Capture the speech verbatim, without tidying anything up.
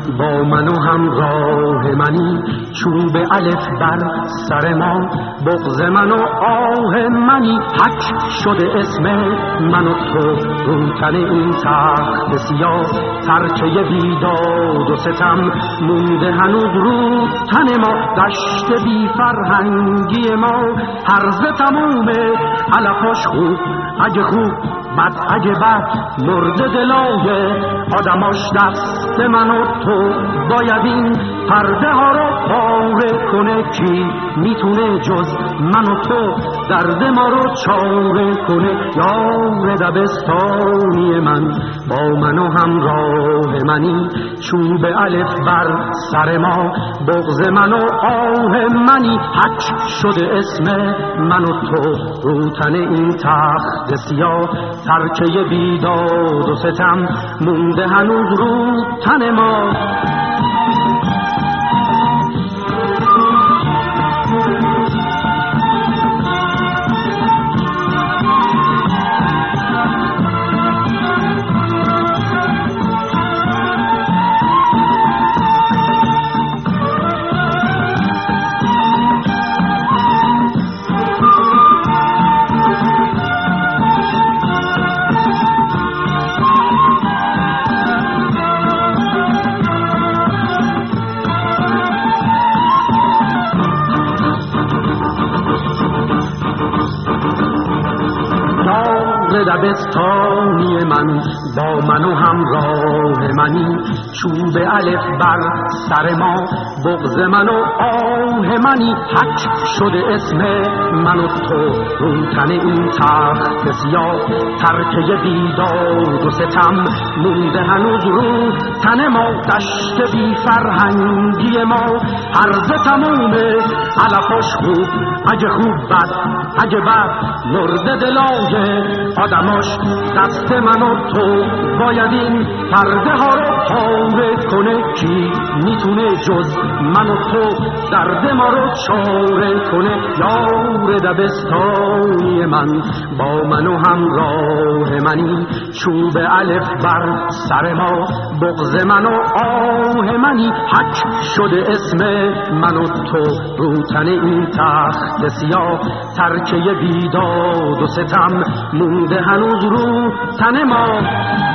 با من و همراه منی، چون به الف بر سر ما بغض من و آه منی. حک شده اسم من و تو رو تن این تخت سیاه، ترکه بیداد و ستم مونده هنوز رو تن ما. دشت بی فرهنگی ما هرزه تمومه، علفاش خوب اگه خوب بد اگه بد، مرده دلای آدماش دست من و تو. باید این پرده ها رو پاره کنه، کی میتونه جز من و تو درد ما رو چاره کنه. یار دبستانی من با من و همراه منی، چون به الف بر سر ما بغض من و آه منی. حک شده اسم من و تو رو تن این تخت سیاه، ترکه بیداد و ستم مونده هنوز رو تن ما. دبستانی من با من و همراه منی، چون به الف بر سر ما بغض من و آه منی. حک شده اسم من و تو رو تن این تخت سیاه، ترکه بیداد و ستم مونده هنوز رو تن ما. دشت بی فرهنگی ما هرزه تمومه، علفاش خوب اگه خوب بد اگه بد، مرده دلای آدماش دست من و تو. باید این پرده ها رو پاره کنه، کی میتونه جز من و تو درد ما رو چاره کنه. یار دبستانی من با من و همراه منی، چون به الف بر سر ما بغض من و آه منی. حک شده اسم من و تو رو تن این تخت سیاه، ترکه بیداد و ستم مونده هنوز رو تن ما.